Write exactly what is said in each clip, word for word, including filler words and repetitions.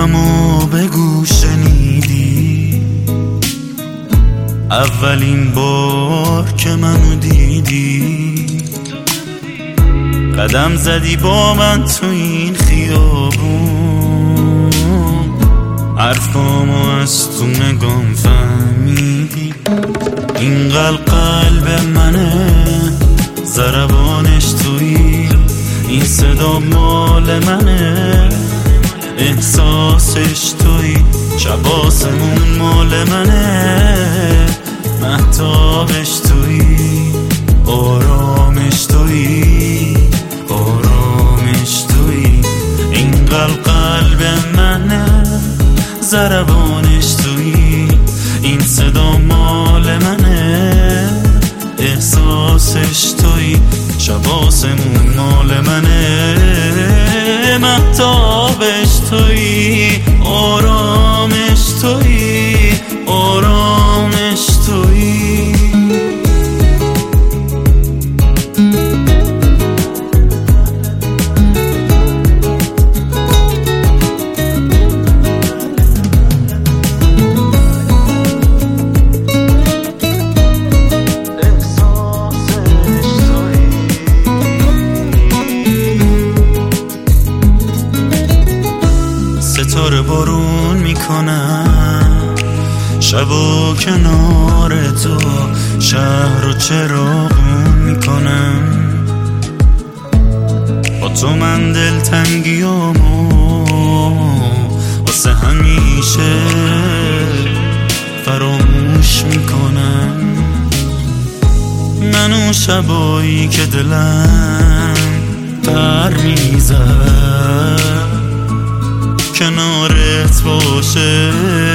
قلبمو بگو شنیدی، اولین بار که منو دیدی، قدم زدی با من تو این خیابون، حرفامو از تو نگام فهمیدی. اینقدر قلب منه، ضربانش تویی، این صدا مال منه، احساسش تویی، شب آسمون مال منه، مهتابش تویی، آرامش تویی، آرامش تویی. اینقدر قلب منه، ضربانش تویی، این صدا مال منه، احساسش تویی، شب آسمون مال منه، مهتابش تویی، آرامش تویی، آرامش تویی. ستاره بارون میکنم، شب و کنار تو، شهر و چراغون میکنم، با تو من دلتنگیامو واسه همیشه فراموش میکنم. من اون شبایی که دلم پر میزد کنارت باشه،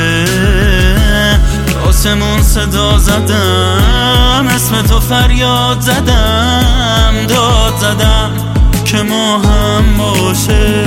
آسمون صدا زدم، اسم تو فریاد زدم، داد زدم که ما هم باشه.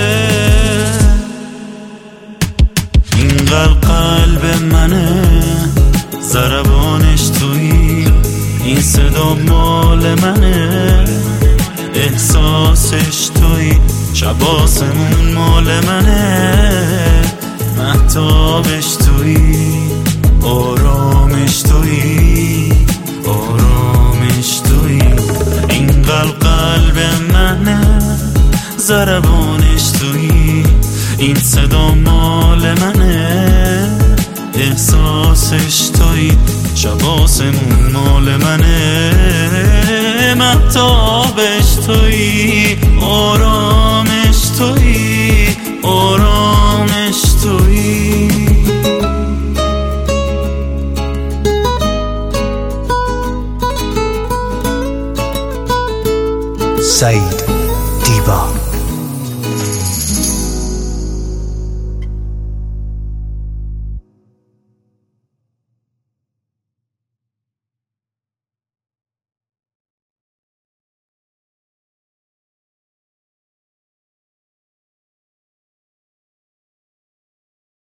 اینقدر قلب منه، ضربانش تویی، این صدا مال منه، احساسش تویی، شب آسمون مال منه، مهتابش تویی، آرامش تویی، آرامش تویی. اینقدر قلب منه، ضربانش تویی، این صدا مال منه، احساسش تویی، شب آسمون مال منه، مهتابش تویی، آرامش تویی، آرامش تویی. سعید